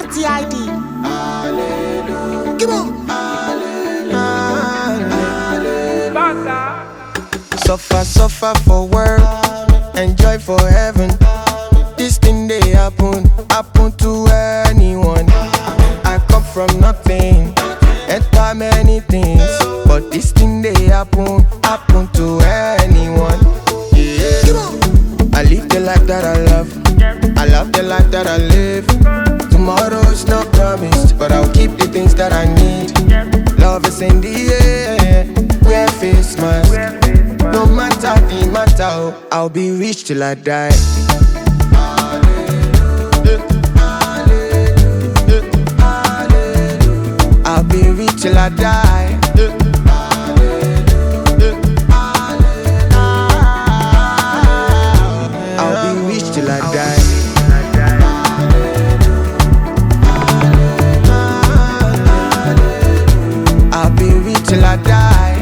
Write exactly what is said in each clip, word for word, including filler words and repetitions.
T I D. Come on. Suffer, suffer for work, enjoy for heaven. This thing they happen, happen to anyone. I come from nothing, enter many things, but this thing they happen, happen to anyone. Yeah. I live the life that I love, I love the life that I live. Tomorrow's not promised, but I'll keep the things that I need. Love is in the air, wear face mask. No matter the matter, oh, I'll be rich till I die. I'll be rich till I die. I'll be rich till I die. I'll be rich till I die.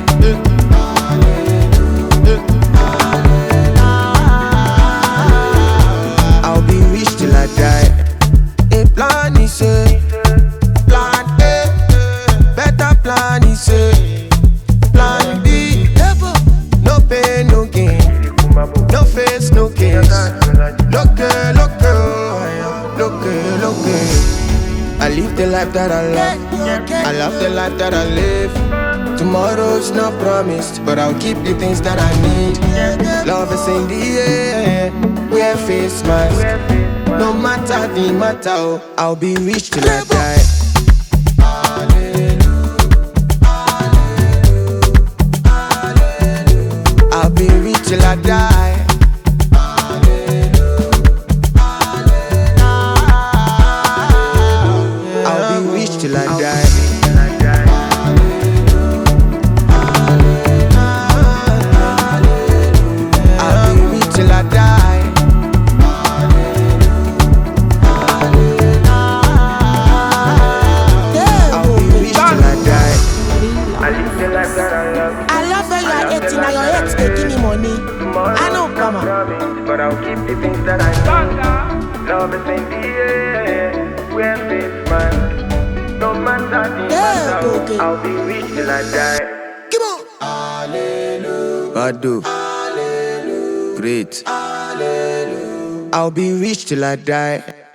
I'll be rich till I die. A plan is a plan A, better plan is a plan B. No pain, no gain, no face, no case. Look, look, look, look. I live the life that I love, I love the life that I live. Tomorrow's not promised, but I'll keep the things that I need. Love is in the air, wear face mask. No matter the matter, oh, I'll be rich till I die. I'll be rich till I die. I'll be rich till I die. I'll be rich till I die. I'll be rich till I die. I live the life that I love. I love when you are eighteen and your ex they give me money. I know, come on. Promise, but I'll keep the things that I need. Love is in the air, wear face mask. No matter the Yeah, matter, okay. I'll be rich till I die. Come on. Badu, great. I'll be rich till I die.